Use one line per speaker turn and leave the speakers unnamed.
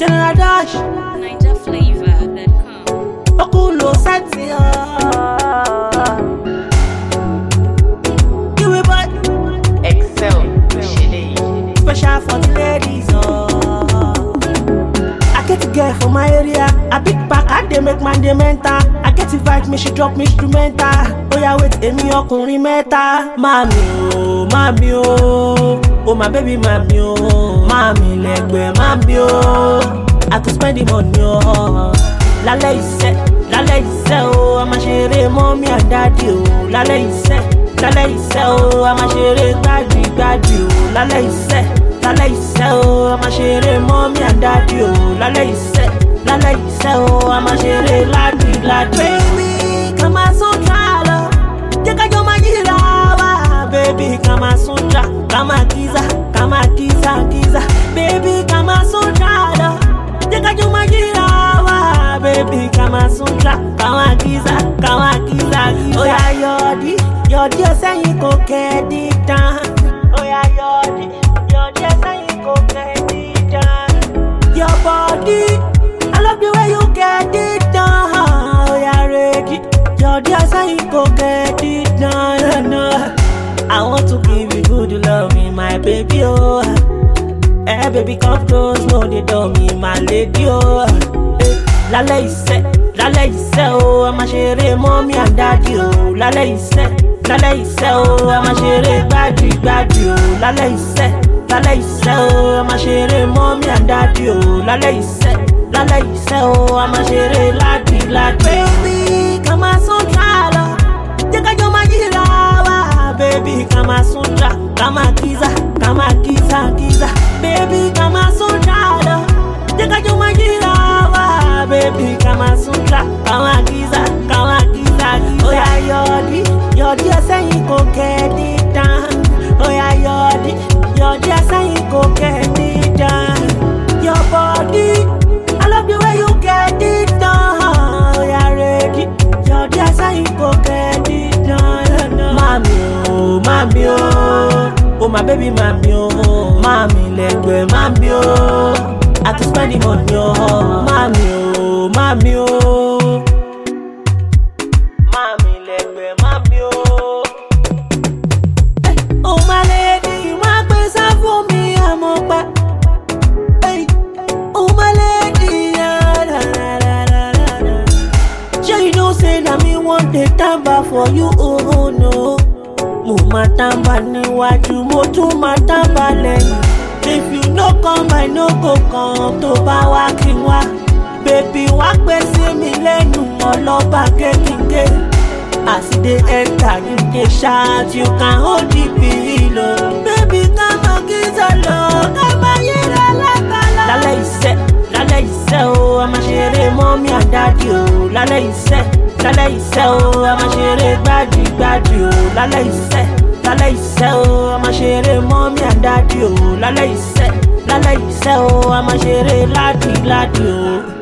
General Dash.
NigerFlavor.com.
Okulo Sati. Give it back.
Excel.
Special for the ladies. I get a girl for my area. I pick back, I dey make man dey mental. I get a vibe, me she drop me instrumental. Oh yeah, wait, èmi ọkùnrin mẹ́ta. Mami o, mami o, oh my baby mami o, mami lẹ́gbẹ̀ẹ́ mami o. I could spend the money o. Lálẹ́ iṣẹ́ o, a máa ṣeré mommy and daddy o. Lálẹ́ iṣẹ́ o, a máa ṣeré gbádùn o. Lálẹ́ iṣẹ́ o, a máa ṣeré mommy and daddy o. Lálẹ́ iṣẹ́ o, a máa ṣeré ládùn. Baby, ká máa sún tra lọ, jẹ́ ká jọ máa yíra wá. Baby, ká máa sún tra, ká máa kíza. Baby, ká máa sún tra lọ, jẹ́ ká jọ máa yíra wá. Baby, ká máa sún tra, ká máa kíza. Ó yá yọ̀dí ẹsẹ̀ yìí kò kẹ́ẹ̀dí tán. Ó yá yọ̀dí ẹsẹ̀ yìí kò kẹ́ẹ̀dí tán. Your body, I love the way you get it done. Oh yeah, ready. Your dear say you go get it done. I want to give you good love, my baby. Oh, hey baby, come close, no they don't me, my lady. Oh, lálẹ́ iṣẹ́ o, a máa ṣeré mommy and daddy o. Lálẹ́ iṣẹ́ o, a máa ṣeré gbádùn o. Lálẹ́ iṣẹ́ o, a máa ṣeré mommy and daddy o. Lálẹ́ iṣẹ́ o, a máa ṣeré ládùn. Baby, ká máa sún tra lọ, jẹ́ ká jọ máa yíra wá. Baby, ká máa sún tra, ká máa kíza. Baby, ká máa sún tra lọ, jẹ́ ká jọ máa yíra wá. Baby, ká máa sún tra, ká máa kíza. Ó yá yọ̀dí ẹsẹ̀ yìí kò kẹ́ẹ̀dí tán. Ó yá yọ̀dí ẹsẹ̀ yìí kò kẹ́ẹ̀dí tán. Your body, I love the way you get it done. Oh yeah, ready. Yọ̀dí ẹsẹ̀ yìí kò kẹ́ẹ̀dí tán. Mami o, oh my baby mami o, mami lẹ́gbẹ̀ẹ́ mami o. I can spend the money o, mami o. Mami lẹ́gbẹ̀ẹ́ mami o. Oh my lady, má gbé sá fún mi àmọ́ pa. Oh my lady, sure you know say na me want the tamba for you, oh no. Mo máa tamba níwájú, mo tún máa tamba lẹ́yìn. If you no come, I no go come. Tó bá wá kí n wá, baby wá gbé sí mi lẹ́nu ọlọ́ba kékèké. As you dey enter, you dey shout, you can hold the pillow. Baby, come on, kiss alone, come on, yíra lákàlà. Lálẹ́ iṣẹ́ o, a máa ṣeré mommy and daddy o. Lálẹ́ iṣẹ́ o, a máa ṣeré gbádùn o. Lálẹ́ iṣẹ́ o, a máa ṣeré mommy and daddy o. Lálẹ́ iṣẹ́ o, a máa ṣeré ládùn o.